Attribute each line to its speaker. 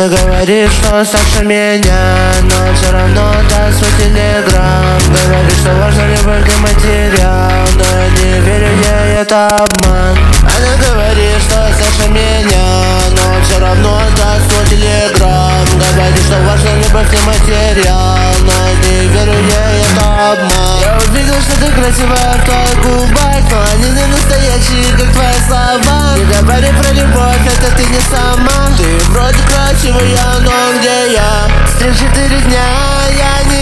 Speaker 1: Она говорит, что старше меня, но все равно даст свой телеграм. Говорит, что важно любовь как материал, но я не верю ей, это обман. Она говорит, что старше меня, но все равно даст свой телеграм. Говорит, что важно любовь не материал, но я не верю ей, это обман. Я увидел, что ты красивая в твоих губах, но они не настоящие, как твои слова. Не говори про любовь, это ты не сама. Ты вроде красивая, но где я? С 3-4 дня я не